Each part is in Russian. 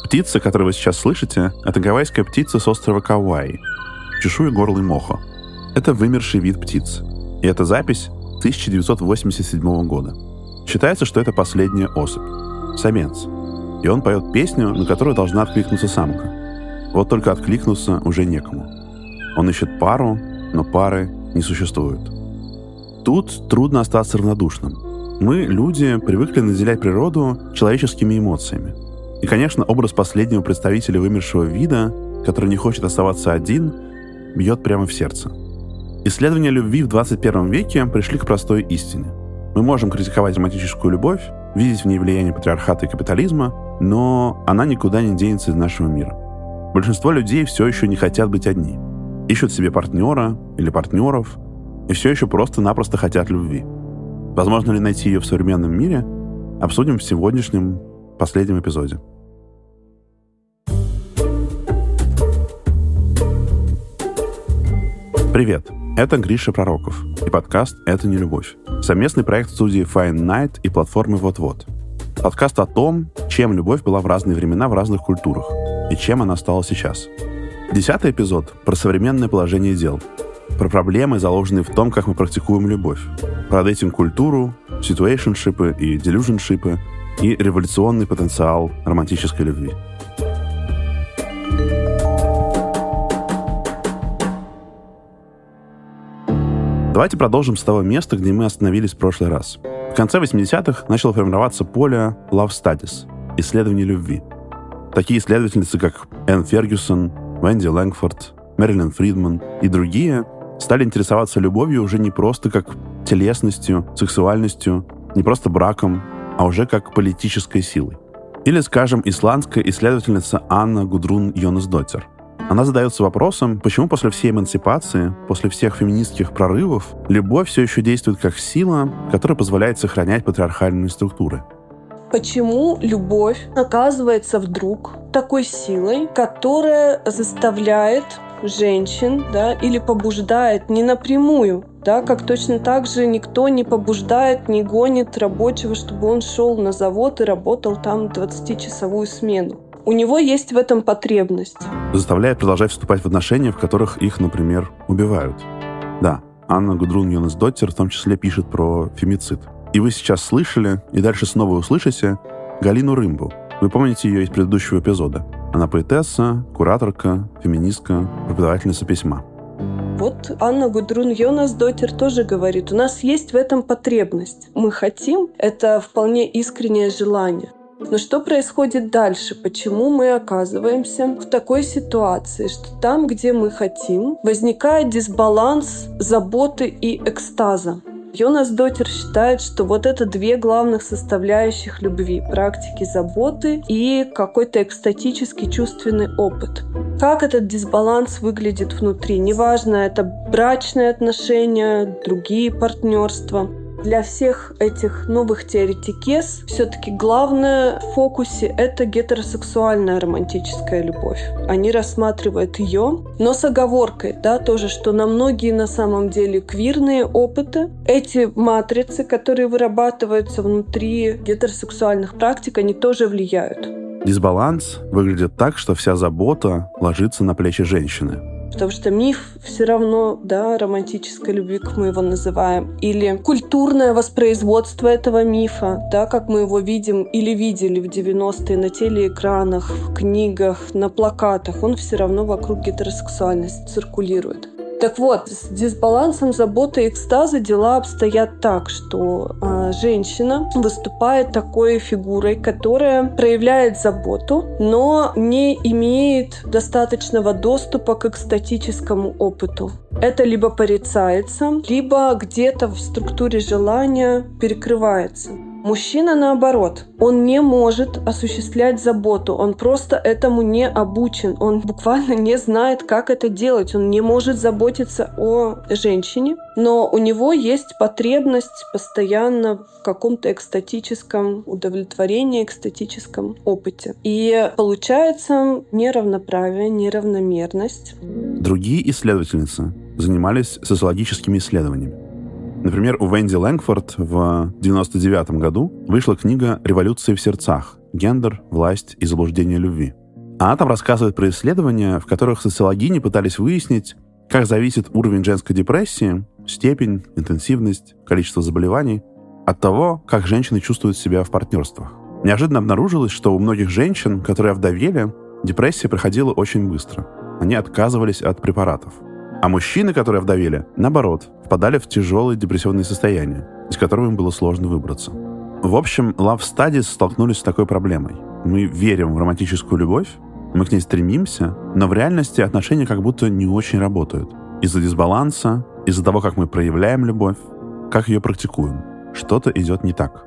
Птица, которую вы сейчас слышите, это гавайская птица с острова Кауаи, чешуегорлый мохо. Это вымерший вид птиц. И это запись 1987 года. Считается, что это последняя особь. Самец. И он поет песню, на которую должна откликнуться самка. Вот только откликнуться уже некому. Он ищет пару, но пары не существует. Тут трудно остаться равнодушным. Мы, люди, привыкли наделять природу человеческими эмоциями. И, конечно, образ последнего представителя вымершего вида, который не хочет оставаться один, бьет прямо в сердце. Исследования любви в 21 веке пришли к простой истине. Мы можем критиковать романтическую любовь, видеть в ней влияние патриархата и капитализма, но она никуда не денется из нашего мира. Большинство людей все еще не хотят быть одни. Ищут себе партнера или партнеров, и все еще просто-напросто хотят любви. Возможно ли найти ее в современном мире, обсудим в сегодняшнем последнем эпизоде. Привет, это Гриша Пророков и подкаст «Это не любовь». Совместный проект студии Fine Night и платформы Вот-Вот. Подкаст о том, чем любовь была в разные времена в разных культурах и чем она стала сейчас. 10-й эпизод про современное положение дел, про проблемы, заложенные в том, как мы практикуем любовь, про дейтинг-культуру, ситуэйшншипы и делюжншипы и революционный потенциал романтической любви. Давайте продолжим с того места, где мы остановились в прошлый раз. В конце 80-х начало формироваться поле Love Studies — исследований любви. Такие исследовательницы, как Энн Фергюсон, Венди Лэнгфорд, Мэрилин Фридман и другие стали интересоваться любовью уже не просто как телесностью, сексуальностью, не просто браком, а уже как политической силой. Или, скажем, исландская исследовательница Анна Гудрун Йонасдоттир. Она задается вопросом, почему после всей эмансипации, после всех феминистских прорывов, любовь все еще действует как сила, которая позволяет сохранять патриархальные структуры. Почему любовь оказывается вдруг такой силой, которая заставляет женщин, или побуждает не напрямую, как точно так же никто не побуждает, не гонит рабочего, чтобы он шел на завод и работал там 20-часовую смену. У него есть в этом потребность. Заставляет продолжать вступать в отношения, в которых их, например, убивают. Да, Анна Гудрун Йонасдоттир в том числе пишет про фемицид. И вы сейчас слышали, и дальше снова услышите, Галину Рымбу. Вы помните ее из предыдущего эпизода. Она поэтесса, кураторка, феминистка, преподавательница письма. Вот Анна Гудрун Йонасдоттир тоже говорит, у нас есть в этом потребность. Мы хотим, это вполне искреннее желание. Но что происходит дальше? Почему мы оказываемся в такой ситуации, что там, где мы хотим, возникает дисбаланс заботы и экстаза? Йонасдоттир считает, что вот это две главных составляющих любви — практики заботы и какой-то экстатический чувственный опыт. Как этот дисбаланс выглядит внутри? Неважно, это брачные отношения, другие партнерства. Для всех этих новых теоретикес все-таки главное в фокусе — это гетеросексуальная романтическая любовь. Они рассматривают ее, но с оговоркой, тоже, что на многие на самом деле квирные опыты, эти матрицы, которые вырабатываются внутри гетеросексуальных практик, они тоже влияют. Дисбаланс выглядит так, что вся забота ложится на плечи женщины. Потому что миф все равно, романтической любви, как мы его называем, или культурное воспроизводство этого мифа, как мы его видим или видели в 90-е на телеэкранах, в книгах, на плакатах, он все равно вокруг гетеросексуальности циркулирует. Так вот, с дисбалансом заботы и экстаза дела обстоят так, что женщина выступает такой фигурой, которая проявляет заботу, но не имеет достаточного доступа к экстатическому опыту. Это либо порицается, либо где-то в структуре желания перекрывается. Мужчина, наоборот, он не может осуществлять заботу, он просто этому не обучен, он буквально не знает, как это делать, он не может заботиться о женщине, но у него есть потребность постоянно в каком-то экстатическом удовлетворении, экстатическом опыте. И получается неравноправие, неравномерность. Другие исследовательницы занимались социологическими исследованиями. Например, у Венди Лэнгфорд в 1999 году вышла книга «Революция в сердцах. «Гендер, власть и заблуждение любви». Она там рассказывает про исследования, в которых социологини пытались выяснить, как зависит уровень женской депрессии, степень, интенсивность, количество заболеваний от того, как женщины чувствуют себя в партнерствах. Неожиданно обнаружилось, что у многих женщин, которые овдовели, депрессия проходила очень быстро. Они отказывались от препаратов. А мужчины, которые овдовели, наоборот, впадали в тяжелые депрессионные состояния, из которого им было сложно выбраться. В общем, Love Studies столкнулись с такой проблемой. Мы верим в романтическую любовь, мы к ней стремимся, но в реальности отношения как будто не очень работают. Из-за дисбаланса, из-за того, как мы проявляем любовь, как ее практикуем. Что-то идет не так.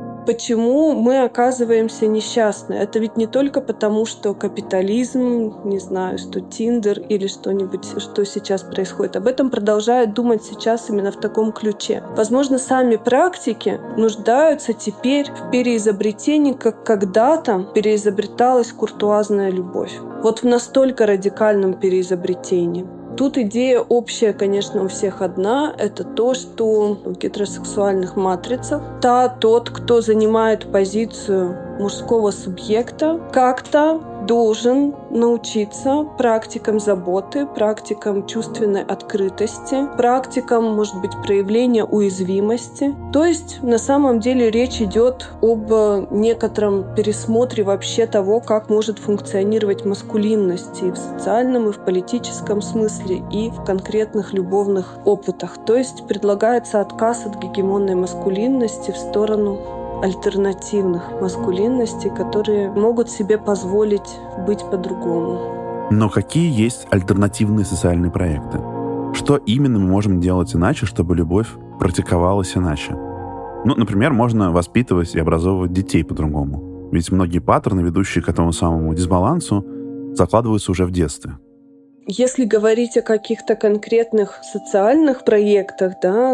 Почему мы оказываемся несчастны? Это ведь не только потому, что капитализм, не знаю, что Тиндер или что-нибудь, что сейчас происходит. Об этом продолжают думать сейчас именно в таком ключе. Возможно, сами практики нуждаются теперь в переизобретении, как когда-то переизобреталась куртуазная любовь. Вот в настолько радикальном переизобретении. Тут идея общая, конечно, у всех одна. Это то, что в гетеросексуальных матрицах тот, кто занимает позицию мужского субъекта, как-то должен научиться практикам заботы, практикам чувственной открытости, практикам, может быть, проявления уязвимости. То есть, на самом деле, речь идет об некотором пересмотре вообще того, как может функционировать маскулинность и в социальном, и в политическом смысле, и в конкретных любовных опытах. То есть, предлагается отказ от гегемонной маскулинности в сторону альтернативных маскулинностей, которые могут себе позволить быть по-другому. Но какие есть альтернативные социальные проекты? Что именно мы можем делать иначе, чтобы любовь практиковалась иначе? Например, можно воспитывать и образовывать детей по-другому. Ведь многие паттерны, ведущие к этому самому дисбалансу, закладываются уже в детстве. Если говорить о каких-то конкретных социальных проектах,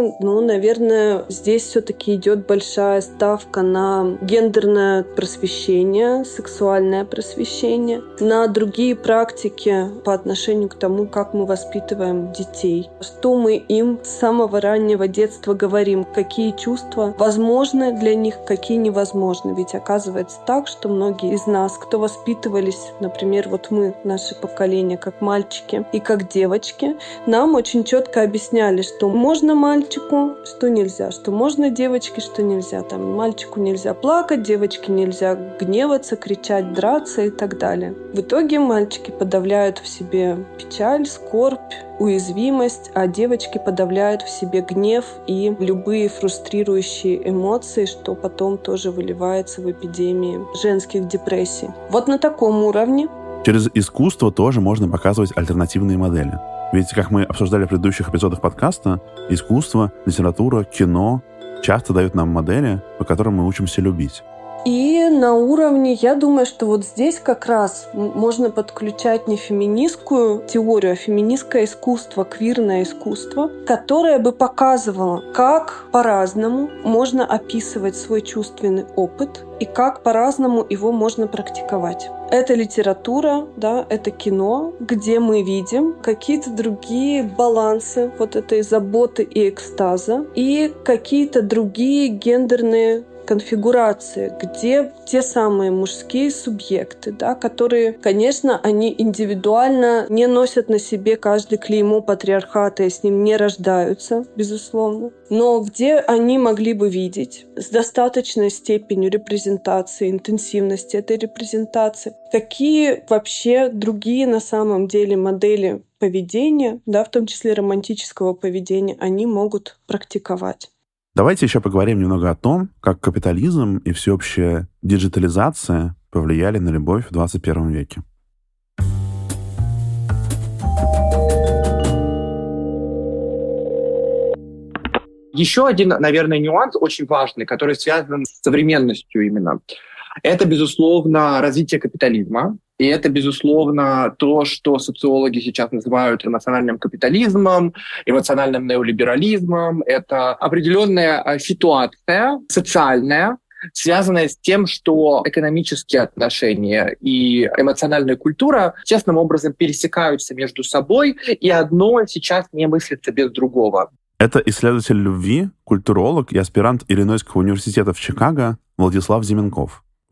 наверное, здесь все-таки идет большая ставка на гендерное просвещение, сексуальное просвещение, на другие практики по отношению к тому, как мы воспитываем детей, что мы им с самого раннего детства говорим, какие чувства возможны для них, какие невозможны. Ведь оказывается так, что многие из нас, кто воспитывались, например, вот мы, наше поколение, как мальчики, и как девочки, нам очень четко объясняли, что можно мальчику, что нельзя, что можно девочке, что нельзя. Там мальчику нельзя плакать, девочке нельзя гневаться, кричать, драться и так далее. В итоге мальчики подавляют в себе печаль, скорбь, уязвимость, а девочки подавляют в себе гнев и любые фрустрирующие эмоции, что потом тоже выливается в эпидемии женских депрессий. Вот на таком уровне. Через искусство тоже можно показывать альтернативные модели. Ведь, как мы обсуждали в предыдущих эпизодах подкаста, искусство, литература, кино часто дают нам модели, по которым мы учимся любить. И на уровне, я думаю, что вот здесь как раз можно подключать не феминистскую теорию, а феминистское искусство, квирное искусство, которое бы показывало, как по-разному можно описывать свой чувственный опыт и как по-разному его можно практиковать. Это литература, это кино, где мы видим какие-то другие балансы вот этой заботы и экстаза и какие-то другие гендерные конфигурации, где те самые мужские субъекты, которые, конечно, они индивидуально не носят на себе каждое клеймо патриархата и с ним не рождаются, безусловно, но где они могли бы видеть с достаточной степенью репрезентации, интенсивности этой репрезентации, какие вообще другие на самом деле модели поведения, в том числе романтического поведения, они могут практиковать. Давайте еще поговорим немного о том, как капитализм и всеобщая диджитализация повлияли на любовь в 21 веке. Еще один, наверное, нюанс очень важный, который связан с современностью именно. Это, безусловно, развитие капитализма. И это, безусловно, то, что социологи сейчас называют эмоциональным капитализмом, эмоциональным неолиберализмом. Это определенная ситуация социальная, связанная с тем, что экономические отношения и эмоциональная культура честным образом пересекаются между собой, и одно сейчас не мыслится без другого. Это исследователь любви, культуролог и аспирант Иллинойского университета в Чикаго Владислав Зименков.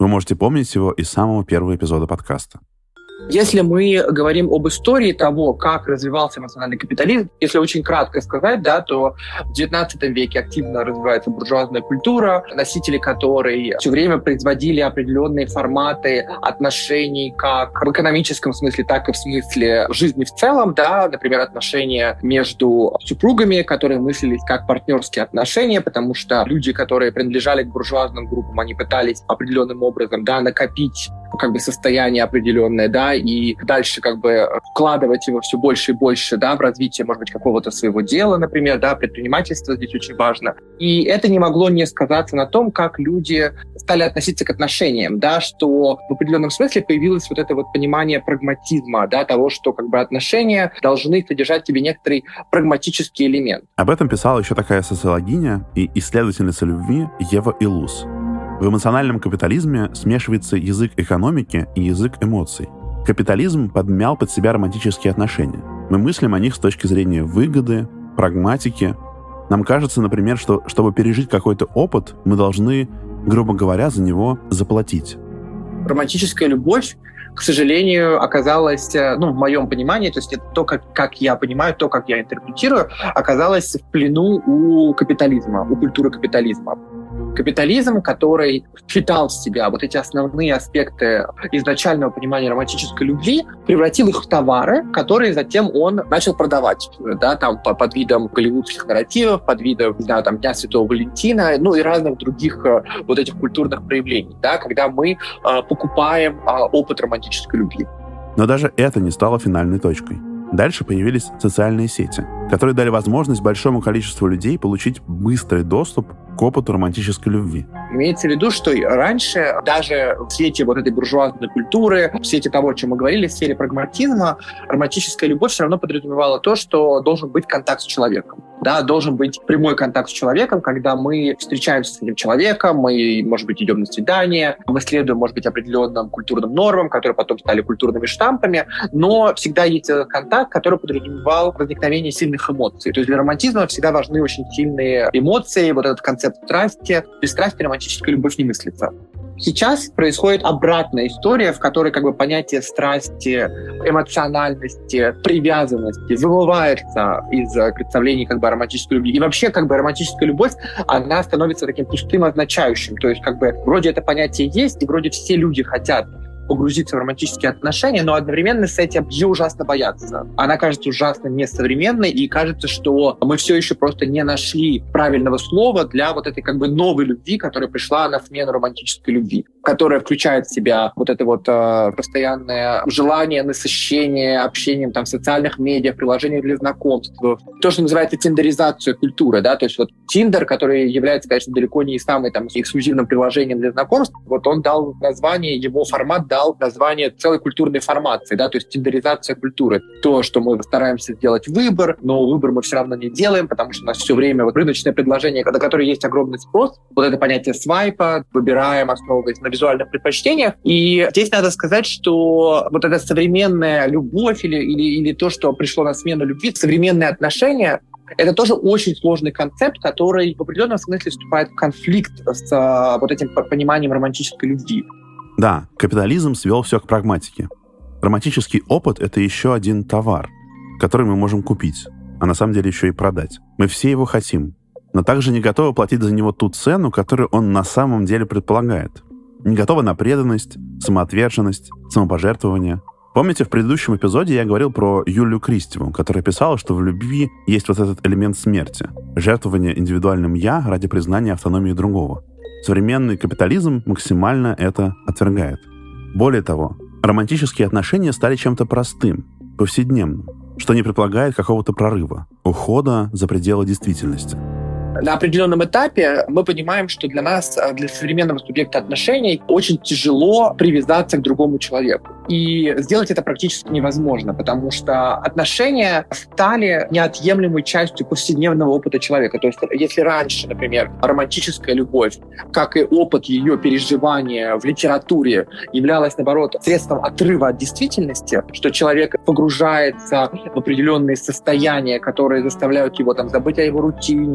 Вы можете помнить его из самого первого эпизода подкаста. Если мы говорим об истории того, как развивался эмоциональный капитализм, если очень кратко сказать, да, то в XIX веке активно развивается буржуазная культура, носители которой все время производили определенные форматы отношений как в экономическом смысле, так и в смысле жизни в целом, да, например, отношения между супругами, которые мыслились как партнерские отношения, потому что люди, которые принадлежали к буржуазным группам, они пытались определенным образом, да, накопить как бы состояние определенное, да, и дальше как бы вкладывать его все больше и больше, да, в развитие, может быть, какого-то своего дела, например, да, предпринимательство здесь очень важно. И это не могло не сказаться на том, как люди стали относиться к отношениям, да, что в определенном смысле появилось вот это вот понимание прагматизма, да, того, что как бы отношения должны содержать в себе некоторый прагматический элемент. Об этом писала еще такая социологиня и исследовательница любви Ева Илус. В эмоциональном капитализме смешивается язык экономики и язык эмоций. Капитализм подмял под себя романтические отношения. Мы мыслим о них с точки зрения выгоды, прагматики. Нам кажется, например, что чтобы пережить какой-то опыт, мы должны, грубо говоря, за него заплатить. Романтическая любовь, к сожалению, оказалась, в моем понимании, то есть это то, как я понимаю, то, как я интерпретирую, оказалась в плену у капитализма, у культуры капитализма. Капитализм, который впитал в себя вот эти основные аспекты изначального понимания романтической любви, превратил их в товары, которые затем он начал продавать, да, там под видом голливудских нарративов, под видом, да, там, Дня Святого Валентина, ну и разных других вот этих культурных проявлений, да, когда мы покупаем опыт романтической любви. Но даже это не стало финальной точкой. Дальше появились социальные сети, которые дали возможность большому количеству людей получить быстрый доступ к опыту романтической любви. Имеется в виду, что раньше даже в свете вот этой буржуазной культуры, в свете того, о чем мы говорили, в сфере прагматизма, романтическая любовь все равно подразумевала то, что должен быть контакт с человеком. Да, должен быть прямой контакт с человеком, когда мы встречаемся с этим человеком, мы, может быть, идем на свидание, мы следуем, может быть, определенным культурным нормам, которые потом стали культурными штампами, но всегда есть контакт, который подразумевал возникновение сильных эмоций. То есть для романтизма всегда важны очень сильные эмоции, вот этот концепт страсти. Без страсти романтическая любовь не мыслится. Сейчас происходит обратная история, в которой как бы понятие страсти, эмоциональности, привязанности вымывается из представлений как бы романтической любви. И вообще как бы романтическая любовь, она становится таким пустым означающим. То есть как бы вроде это понятие есть, и вроде все люди хотят погрузиться в романтические отношения, но одновременно с этим ее ужасно боятся. Она кажется ужасно несовременной, и кажется, что мы все еще просто не нашли правильного слова для вот этой как бы новой любви, которая пришла на смену романтической любви, которая включает в себя вот это вот постоянное желание насыщения общением там в социальных медиа, в приложениях для знакомств, то, что называется тиндеризация культуры, да, то есть вот Тиндер, который является, конечно, далеко не самым там эксклюзивным приложением для знакомств, вот он дал название, его формат дал название целой культурной формации, да, то есть тиндеризация культуры. То, что мы стараемся сделать выбор, но выбор мы все равно не делаем, потому что у нас все время вот рыночное предложение, на которое есть огромный спрос, вот это понятие свайпа, выбираем, основываясь на визуальных предпочтениях. И здесь надо сказать, что вот эта современная любовь или то, что пришло на смену любви, современные отношения, это тоже очень сложный концепт, который в определенном смысле вступает в конфликт с вот этим пониманием романтической любви. Да, капитализм свел все к прагматике. Романтический опыт — это еще один товар, который мы можем купить, а на самом деле еще и продать. Мы все его хотим, но также не готовы платить за него ту цену, которую он на самом деле предполагает. Не готовы на преданность, самоотверженность, самопожертвование. Помните, в предыдущем эпизоде я говорил про Юлию Кристеву, которая писала, что в любви есть вот этот элемент смерти, жертвование индивидуальным «я» ради признания автономии другого. Современный капитализм максимально это отвергает. Более того, романтические отношения стали чем-то простым, повседневным, что не предполагает какого-то прорыва, ухода за пределы действительности. На определенном этапе мы понимаем, что для нас, для современного субъекта отношений, очень тяжело привязаться к другому человеку. И сделать это практически невозможно, потому что отношения стали неотъемлемой частью повседневного опыта человека. То есть если раньше, например, романтическая любовь, как и опыт ее переживания в литературе, являлась, наоборот, средством отрыва от действительности, что человек погружается в определенные состояния, которые заставляют его там забыть о его рутине,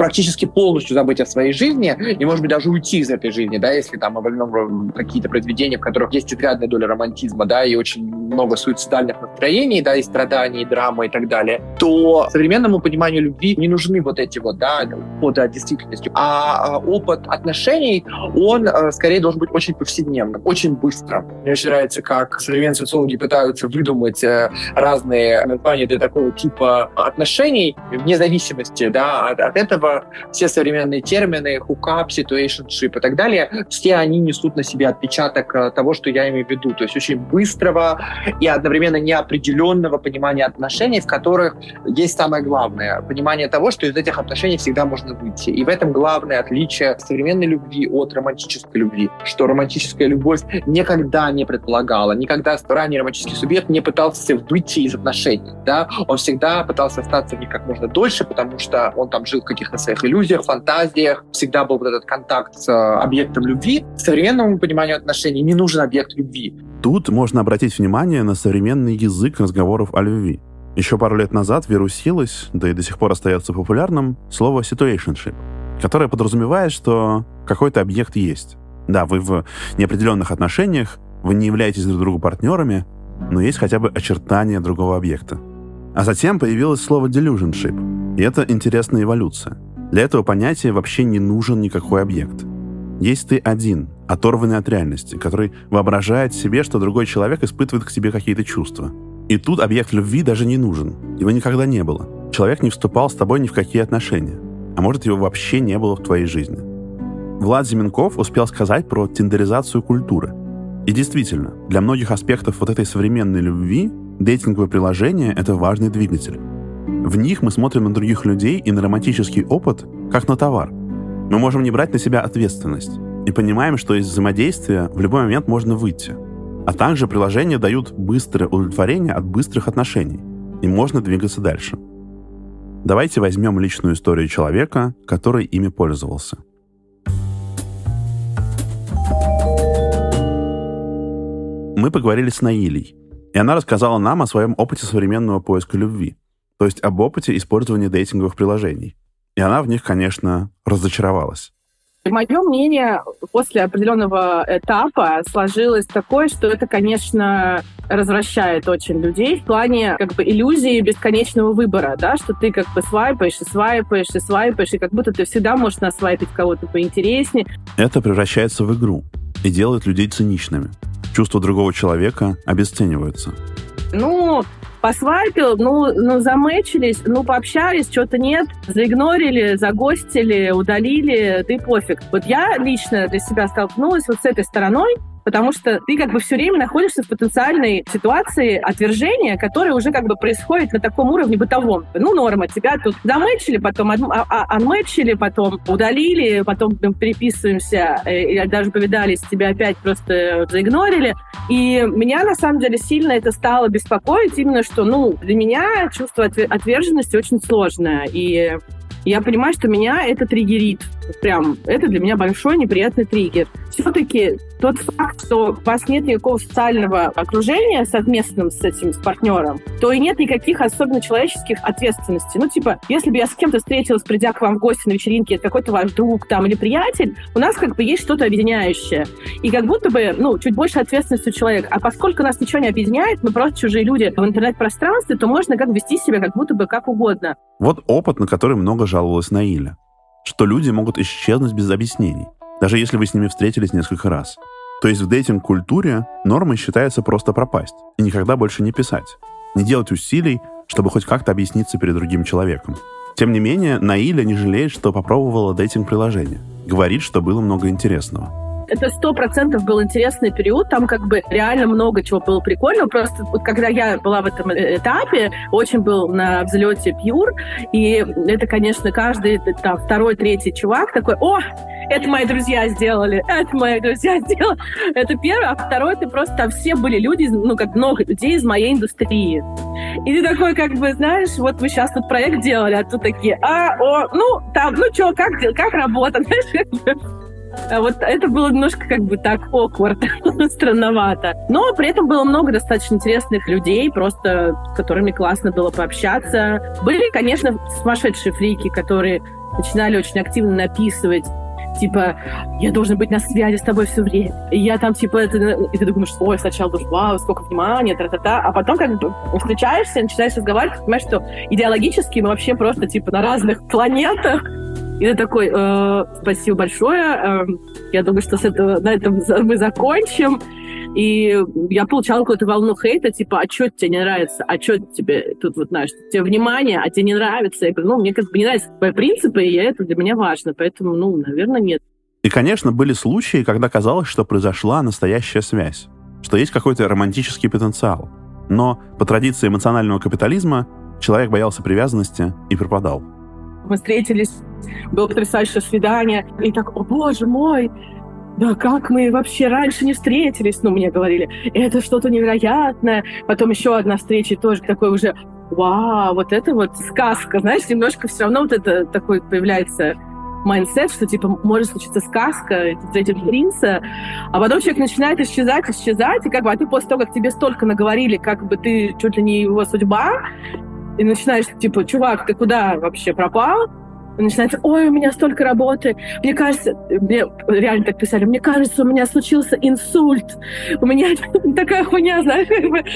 практически полностью забыть о своей жизни и, может быть, даже уйти из этой жизни, да, если там мы возьмем какие-то произведения, в которых есть изрядная доля романтизма, да, и очень много суицидальных настроений, да, и страданий, и драмы и так далее, то современному пониманию любви не нужны вот эти вот, да, уходы от действительности. А опыт отношений, он скорее должен быть очень повседневным, очень быстрым. Мне очень нравится, как современные социологи пытаются выдумать разные названия для такого типа отношений, вне зависимости, да, от этого все современные термины, hookup, situationship и так далее, все они несут на себе отпечаток того, что я имею в виду. То есть очень быстрого и одновременно неопределенного понимания отношений, в которых есть самое главное — понимание того, что из этих отношений всегда можно выйти. И в этом главное отличие современной любви от романтической любви, что романтическая любовь никогда не предполагала, никогда ранний романтический субъект не пытался выйти из отношений, да? Он всегда пытался остаться в них как можно дольше, потому что он там жил в каких-то своих иллюзиях, фантазиях, всегда был вот этот контакт с объектом любви. Современному пониманию отношений не нужен объект любви. Тут можно обратить внимание на современный язык разговоров о любви. Еще пару лет назад вирусилось, да и до сих пор остается популярным, слово situationship, которое подразумевает, что какой-то объект есть. Да, вы в неопределенных отношениях, вы не являетесь друг другу партнерами, но есть хотя бы очертания другого объекта. А затем появилось слово delusionship, и это интересная эволюция. Для этого понятия вообще не нужен никакой объект. Есть ты один, оторванный от реальности, который воображает себе, что другой человек испытывает к тебе какие-то чувства. И тут объект любви даже не нужен. Его никогда не было. Человек не вступал с тобой ни в какие отношения. А может, его вообще не было в твоей жизни. Влад Зименков успел сказать про тиндеризацию культуры. И действительно, для многих аспектов вот этой современной любви дейтинговые приложения — это важный двигатель. В них мы смотрим на других людей и на романтический опыт как на товар. Мы можем не брать на себя ответственность и понимаем, что из взаимодействия в любой момент можно выйти. А также приложения дают быстрое удовлетворение от быстрых отношений, и можно двигаться дальше. Давайте возьмем личную историю человека, который ими пользовался. Мы поговорили с Наилей, и она рассказала нам о своем опыте современного поиска любви, то есть об опыте использования дейтинговых приложений. И она в них, конечно, разочаровалась. Мое мнение после определенного этапа сложилось такое, что это, конечно, развращает очень людей в плане как бы иллюзии бесконечного выбора, да, что ты как бы свайпаешь, и как будто ты всегда можешь насвайпить кого-то поинтереснее. Это превращается в игру и делает людей циничными. Чувства другого человека обесцениваются. Посвайпил, заметчились, пообщались, что-то нет, заигнорили, загостили, удалили, да и пофиг. Вот я лично для себя столкнулась вот с этой стороной, потому что ты как бы все время находишься в потенциальной ситуации отвержения, которая уже как бы происходит на таком уровне бытовом. Норма, тебя тут замэчили, потом анмэчили, потом удалили, потом переписываемся, и даже повидались, тебя опять просто заигнорили. И меня, на самом деле, сильно это стало беспокоить, именно что, для меня чувство отверженности очень сложное. И я понимаю, что меня это триггерит. Прям, это для меня большой неприятный триггер. Все-таки тот факт, что у вас нет никакого социального окружения совместным с этим, с партнером, то и нет никаких особенно человеческих ответственностей. Если бы я с кем-то встретилась, придя к вам в гости на вечеринке, это какой-то ваш друг там или приятель, у нас как бы есть что-то объединяющее. И как будто бы, чуть больше ответственности у человека. А поскольку нас ничего не объединяет, мы просто чужие люди в интернет-пространстве, то можно как вести себя как будто бы как угодно. Вот опыт, на который много жаловалась Наиля. Что люди могут исчезнуть без объяснений, даже если вы с ними встретились несколько раз. То есть в дейтинг-культуре нормой считается просто пропасть и никогда больше не писать, не делать усилий, чтобы хоть как-то объясниться перед другим человеком. Тем не менее, Наиля не жалеет, что попробовала дейтинг-приложение. Говорит, что было много интересного. Это 100% был интересный период, там как бы реально много чего было прикольного. Просто вот когда я была в этом этапе, очень был на взлете пьюр, и это, конечно, каждый там второй, третий чувак такой: о, это мои друзья сделали, это мои друзья сделали. Это первое, а второе, ты просто там все были люди, как много людей из моей индустрии. И ты такой, как бы, знаешь, вот вы сейчас тут проект делали, а тут такие: как работа, знаешь, как бы. Вот это было немножко как бы так awkward, странновато. Но при этом было много достаточно интересных людей, просто с которыми классно было пообщаться. Были, конечно, сумасшедшие фрики, которые начинали очень активно написывать, типа, я должен быть на связи с тобой все время. И я там, типа, и ты думаешь, ой, сначала думаешь, вау, сколько внимания, тра-та-та. А потом как бы встречаешься, начинаешь разговаривать, понимаешь, что идеологически мы вообще просто, типа, на разных планетах. И ты такой, спасибо большое, я думаю, что на этом мы закончим. И я получала какую-то волну хейта, типа, а что тебе не нравится? А что тебе тут, вот, знаешь, тебе внимание, а тебе не нравится? Я говорю, мне как бы не нравятся твои принципы, и это для меня важно, поэтому, наверное, нет. И, конечно, были случаи, когда казалось, что произошла настоящая связь, что есть какой-то романтический потенциал. Но по традиции эмоционального капитализма человек боялся привязанности и пропадал. Мы встретились, было потрясающее свидание, и так, о боже мой, да как мы вообще раньше не встретились? Мне говорили, это что-то невероятное. Потом еще одна встреча, тоже такой уже, вау, вот это вот сказка. Знаешь, немножко все равно вот это такой появляется майндсет, что типа может случиться сказка, ты встретишь принца, а потом человек начинает исчезать, и как бы, а ты после того, как тебе столько наговорили, как бы ты чуть ли не его судьба, и начинаешь, типа, чувак, ты куда вообще пропал? И начинается, ой, у меня столько работы. Мне кажется, мне реально так писали, мне кажется, у меня случился инсульт. У меня такая хуйня, знаешь, как бы.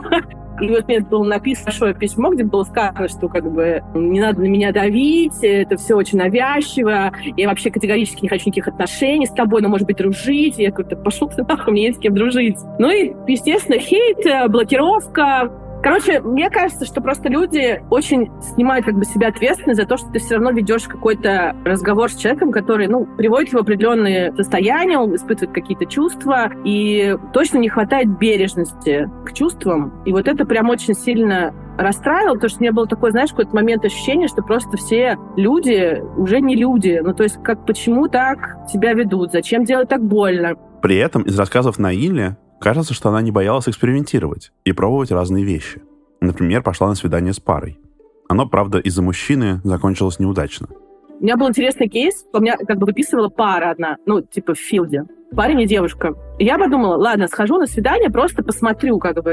И вот мне было написано большое письмо, где было сказано, что как бы не надо на меня давить, это все очень навязчиво, я вообще категорически не хочу никаких отношений с тобой, но, может быть, дружить. И я говорю, пошел ты нахуй, мне есть с кем дружить. И, естественно, хейт, блокировка. Короче, мне кажется, что просто люди очень снимают как бы себя ответственность за то, что ты все равно ведешь какой-то разговор с человеком, который, приводит его в определенные состояния, он испытывает какие-то чувства, и точно не хватает бережности к чувствам. И вот это прям очень сильно расстраивало, потому что у меня был такой, знаешь, какой-то момент ощущения, что просто все люди уже не люди. То есть почему так себя ведут? Зачем делать так больно? При этом из рассказов Наили кажется, что она не боялась экспериментировать и пробовать разные вещи. Например, пошла на свидание с парой. Оно, правда, из-за мужчины закончилось неудачно. У меня был интересный кейс. У меня как бы выписывала пара одна, типа в филде. Парень и девушка. И я подумала, ладно, схожу на свидание, просто посмотрю, как.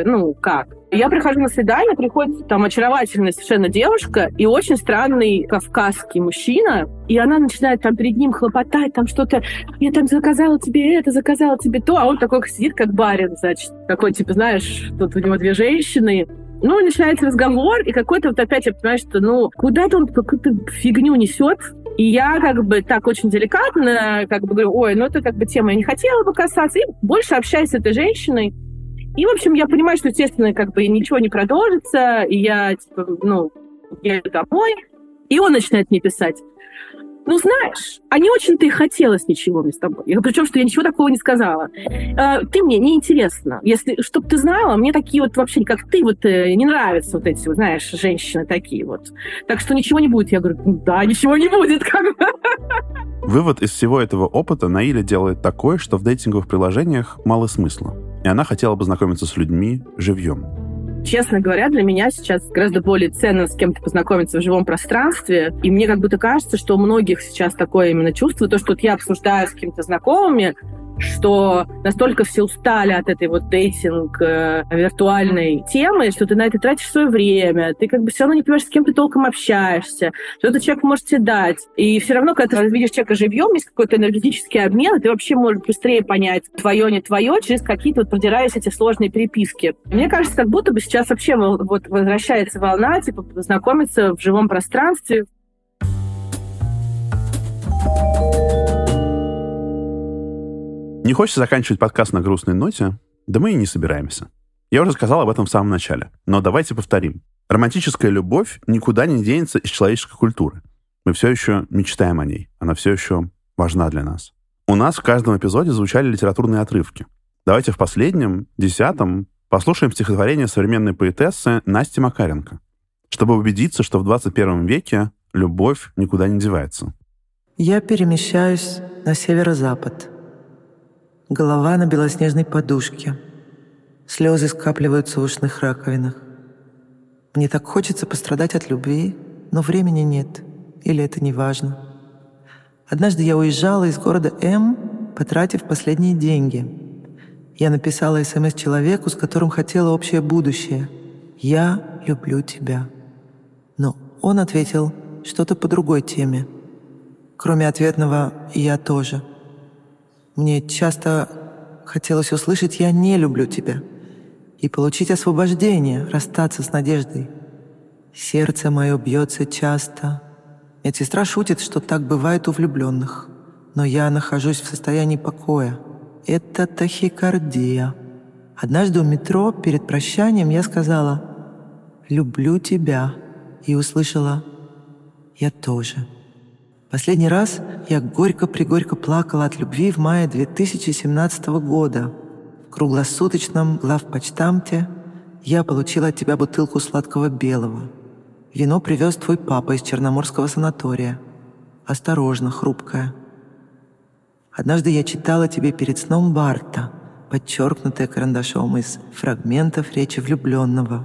Я прихожу на свидание, приходит там очаровательная совершенно девушка и очень странный кавказский мужчина, и она начинает там перед ним хлопотать, там что-то, я там заказала тебе это, заказала тебе то, а он такой сидит, как барин, значит, такой, типа, знаешь, тут у него две женщины. Начинается разговор, и какой-то вот опять я понимаю, что, куда-то он какую-то фигню несет. И я как бы так очень деликатно как бы говорю, ой, это как бы тема я не хотела бы касаться, и больше общаюсь с этой женщиной. И, в общем, я понимаю, что, естественно, как бы ничего не продолжится, и я, типа, я иду домой, и он начинает мне писать. Знаешь, а не очень-то и хотелось ничего мне с тобой. Причем, что я ничего такого не сказала. Ты мне не интересна. Чтоб ты знала, мне такие вот вообще, как ты, не нравятся вот эти, знаешь, женщины такие вот. Так что ничего не будет. Я говорю, да, ничего не будет. Вывод из всего этого опыта Наиля делает такой, что в дейтинговых приложениях мало смысла. И она хотела бы знакомиться с людьми живьем. Честно говоря, для меня сейчас гораздо более ценно с кем-то познакомиться в живом пространстве. И мне как будто кажется, что у многих сейчас такое именно чувство, то, что я обсуждаю с какими-то знакомыми, что настолько все устали от этой дейтинг виртуальной темы, что ты на это тратишь свое время, ты как бы все равно не понимаешь, с кем ты толком общаешься, что этот человек может тебе дать. И все равно, когда ты видишь человека живьем, есть какой-то энергетический обмен, и ты вообще можешь быстрее понять, твое, не твое, через какие-то продираясь эти сложные переписки. Мне кажется, как будто бы сейчас вообще возвращается волна, типа, познакомиться в живом пространстве. Не хочется заканчивать подкаст на грустной ноте, да мы и не собираемся. Я уже сказал об этом в самом начале, но давайте повторим. Романтическая любовь никуда не денется из человеческой культуры. Мы все еще мечтаем о ней, она все еще важна для нас. У нас в каждом эпизоде звучали литературные отрывки. Давайте в последнем, 10-м, послушаем стихотворение современной поэтессы Насти Макаренко, чтобы убедиться, что в 21 веке любовь никуда не девается. Я перемещаюсь на северо-запад. Голова на белоснежной подушке. Слезы скапливаются в ушных раковинах. Мне так хочется пострадать от любви, но времени нет. Или это не важно. Однажды я уезжала из города М, потратив последние деньги. Я написала СМС человеку, с которым хотела общее будущее. «Я люблю тебя». Но он ответил что-то по другой теме. кроме ответного «я тоже». Мне часто хотелось услышать «я не люблю тебя» и получить освобождение, расстаться с надеждой. Сердце мое бьется часто. Медсестра шутит, что так бывает у влюбленных, но я нахожусь в состоянии покоя. Это тахикардия. Однажды у метро перед прощанием я сказала «люблю тебя» и услышала «я тоже». Последний раз я горько-пригорько плакала от любви в мае 2017 года. В круглосуточном главпочтамте я получила от тебя бутылку сладкого белого. Вино привез твой папа из Черноморского санатория. Осторожно, хрупкая. Однажды я читала тебе перед сном Барта, подчеркнутое карандашом из фрагментов речи влюбленного.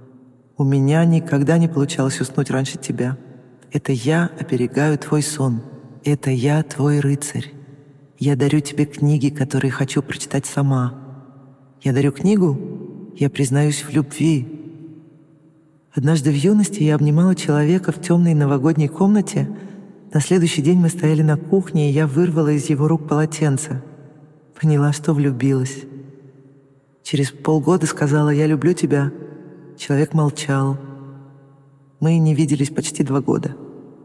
У меня никогда не получалось уснуть раньше тебя. Это я оберегаю твой сон. Это я твой рыцарь. Я дарю тебе книги, которые хочу прочитать сама. Я дарю книгу, я признаюсь в любви. Однажды в юности я обнимала человека в темной новогодней комнате. На следующий день мы стояли на кухне, и я вырвала из его рук полотенце. Поняла, что влюбилась. Через полгода сказала «я люблю тебя». Человек молчал. Мы не виделись почти 2 года.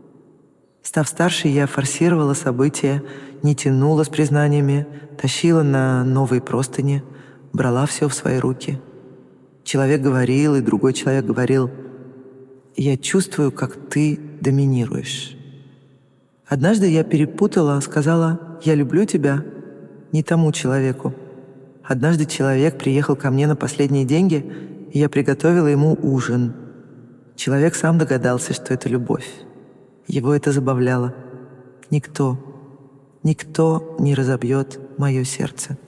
Став старше, я форсировала события, не тянула с признаниями, тащила на новые простыни, брала все в свои руки. Человек говорил, и другой человек говорил: «Я чувствую, как ты доминируешь». Однажды я перепутала, сказала «я люблю тебя» не тому человеку. Однажды человек приехал ко мне на последние деньги, и я приготовила ему ужин. Человек сам догадался, что это любовь. Его это забавляло. Никто не разобьет мое сердце.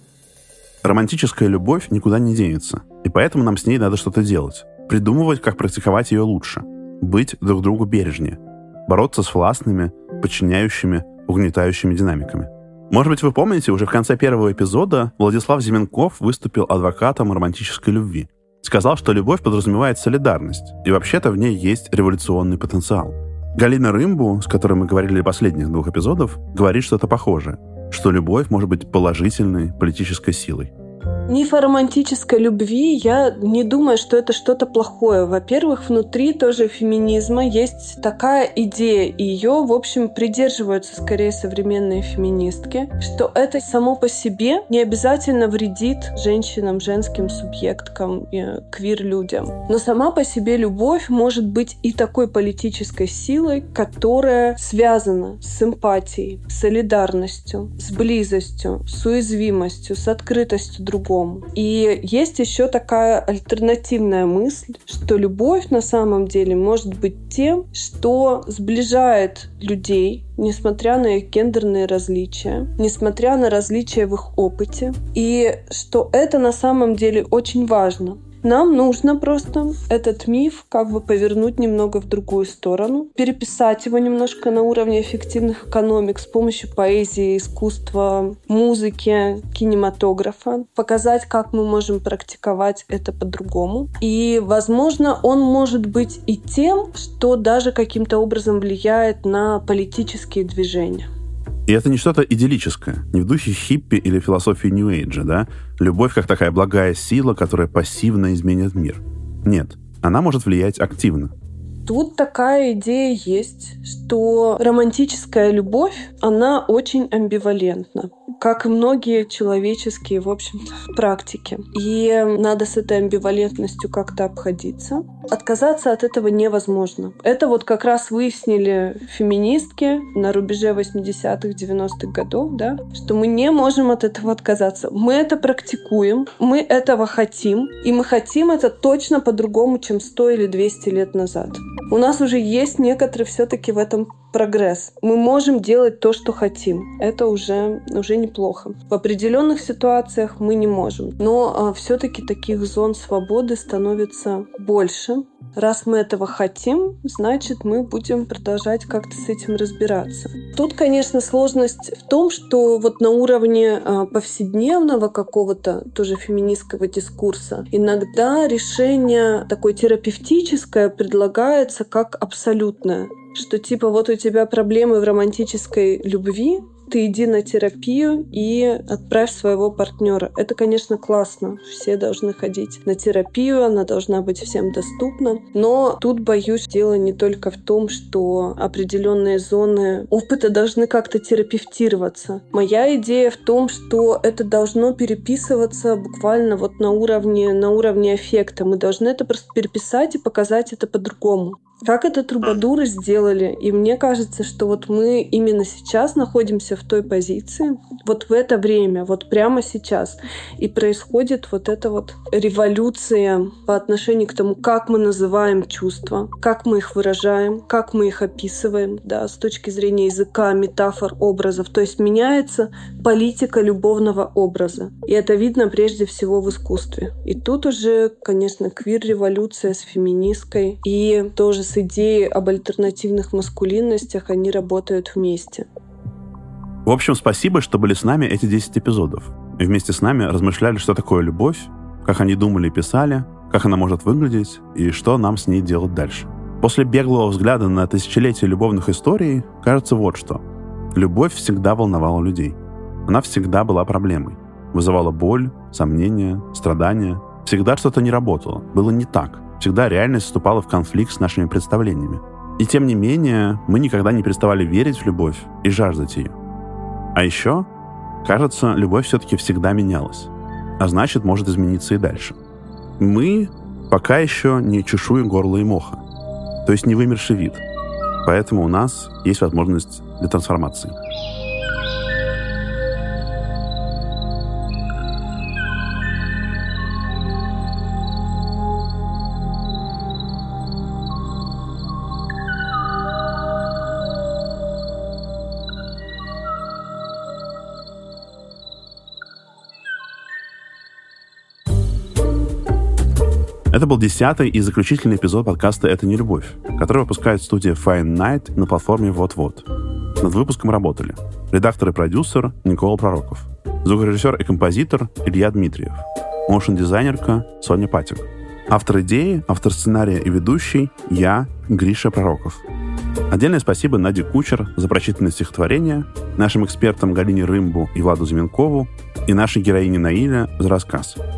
Романтическая любовь никуда не денется, и поэтому нам с ней надо что-то делать. Придумывать, как практиковать ее лучше. Быть друг другу бережнее. Бороться с властными, подчиняющими, угнетающими динамиками. Может быть, вы помните, уже в конце первого эпизода Владислав Зименков выступил адвокатом романтической любви. Сказал, что любовь подразумевает солидарность, и вообще-то в ней есть революционный потенциал. Галина Рымбу, с которой мы говорили в последних 2 эпизодах, говорит что-то похожее, что любовь может быть положительной политической силой. Миф о романтической любви, я не думаю, что это что-то плохое. Во-первых, внутри тоже феминизма есть такая идея, и ее, в общем, придерживаются скорее современные феминистки, что это само по себе не обязательно вредит женщинам, женским субъекткам, квир-людям. Но сама по себе любовь может быть и такой политической силой, которая связана с эмпатией, с солидарностью, с близостью, с уязвимостью, с открытостью другому. И есть еще такая альтернативная мысль, что любовь на самом деле может быть тем, что сближает людей, несмотря на их гендерные различия, несмотря на различия в их опыте, и что это на самом деле очень важно. Нам нужно просто этот миф как бы повернуть немного в другую сторону, переписать его немножко на уровне эффективных экономик с помощью поэзии, искусства, музыки, кинематографа, показать, как мы можем практиковать это по-другому. И, возможно, он может быть и тем, что даже каким-то образом влияет на политические движения. И это не что-то идиллическое, не в духе хиппи или философии Нью-Эйджа, да? Любовь как такая благая сила, которая пассивно изменит мир. Нет, она может влиять активно. Тут такая идея есть, что романтическая любовь, она очень амбивалентна, как и многие человеческие, в общем-то, практики. И надо с этой амбивалентностью как-то обходиться. Отказаться от этого невозможно. Это вот как раз выяснили феминистки на рубеже 80-х, 90-х годов, да, что мы не можем от этого отказаться. Мы это практикуем, мы этого хотим, и мы хотим это точно по-другому, чем 100 или 200 лет назад. У нас уже есть некоторый все-таки в этом прогресс. Мы можем делать то, что хотим. Это уже неплохо. В определенных ситуациях мы не можем. Но все-таки таких зон свободы становится больше. Раз мы этого хотим, значит, мы будем продолжать как-то с этим разбираться. Тут, конечно, сложность в том, что вот на уровне повседневного какого-то тоже феминистского дискурса иногда решение такое терапевтическое предлагается как абсолютное, что типа вот у тебя проблемы в романтической любви, ты иди на терапию и отправь своего партнера. Это, конечно, классно. Все должны ходить на терапию, она должна быть всем доступна. Но тут, боюсь, дело не только в том, что определенные зоны опыта должны как-то терапевтироваться. Моя идея в том, что это должно переписываться буквально вот на уровне аффекта. Мы должны это просто переписать и показать это по-другому. Как это трубадуры сделали. И мне кажется, что вот мы именно сейчас находимся в той позиции, вот в это время, вот прямо сейчас. И происходит вот эта вот революция по отношению к тому, как мы называем чувства, как мы их выражаем, как мы их описываем, да, с точки зрения языка, метафор, образов. То есть меняется политика любовного образа. И это видно прежде всего в искусстве. И тут уже, конечно, квир-революция с феминисткой и тоже с идеей об альтернативных маскулинностях, они работают вместе. В общем, спасибо, что были с нами эти 10 эпизодов. И вместе с нами размышляли, что такое любовь, как они думали и писали, как она может выглядеть и что нам с ней делать дальше. После беглого взгляда на тысячелетия любовных историй кажется вот что. Любовь всегда волновала людей. Она всегда была проблемой. Вызывала боль, сомнения, страдания. Всегда что-то не работало, было не так. Всегда реальность вступала в конфликт с нашими представлениями. И тем не менее, мы никогда не переставали верить в любовь и жаждать ее. А еще, кажется, любовь все-таки всегда менялась. А значит, может измениться и дальше. Мы пока еще не чешуя, горла и моха. То есть не вымерший вид. Поэтому у нас есть возможность для трансформации. Это был 10-й и заключительный эпизод подкаста «Это не любовь», который выпускает студия Fine Night на платформе Вот-Вот. Над выпуском работали редактор и продюсер Никола Пророков, звукорежиссер и композитор Илья Дмитриев, моушн-дизайнерка Соня Патик, автор идеи, автор сценария и ведущий я, Гриша Пророков. Отдельное спасибо Наде Кучер за прочитанное стихотворение, нашим экспертам Галине Рымбу и Владу Зименкову и нашей героине Наиля за рассказ.